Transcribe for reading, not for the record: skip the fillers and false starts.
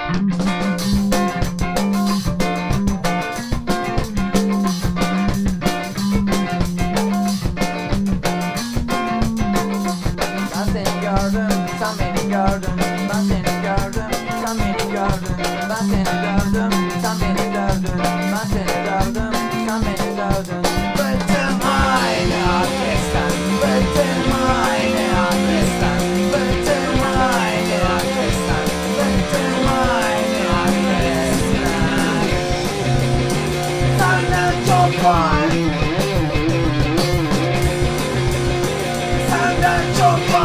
Sen beni gördün, ben seni gördüm. Sen beni gördün, ben seni gördüm. Sen beni gördün, ben seni gördüm. Sen beni gördün. Bıktım aynı adresten, bıktım aynı adresten, bıktım aynı adresten, bıktım aynı adresten. Senden çok var, senden çok var.